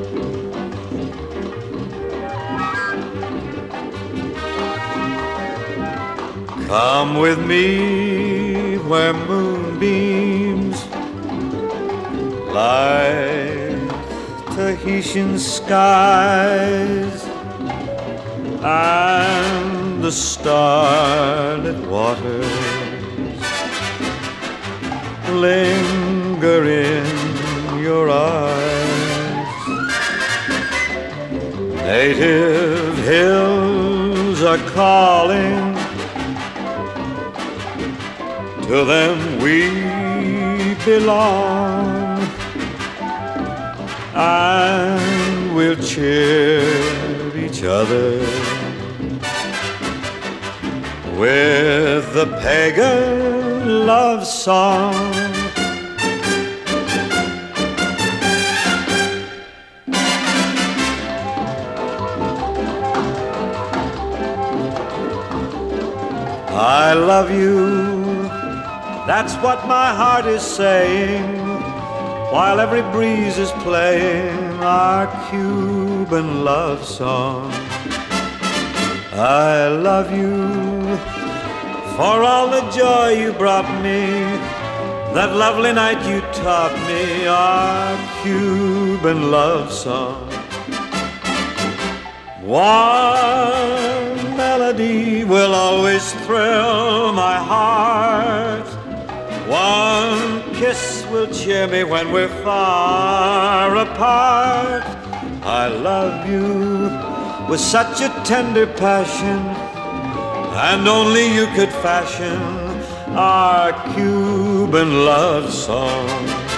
Come with me where moonbeams like Tahitian skies and the starlit waters linger in your eyes. Native hills are calling, to them we belong, and we'll cheer each other with the pagan love song. I love you, that's what my heart is saying, while every breeze is playing our Cuban love song. I love you for all the joy you brought me, that lovely night you taught me our Cuban love song. One melody will always thrill my heart, one kiss will cheer me when we're far apart. I love you with such a tender passion, and only you could fashion our Cuban love song.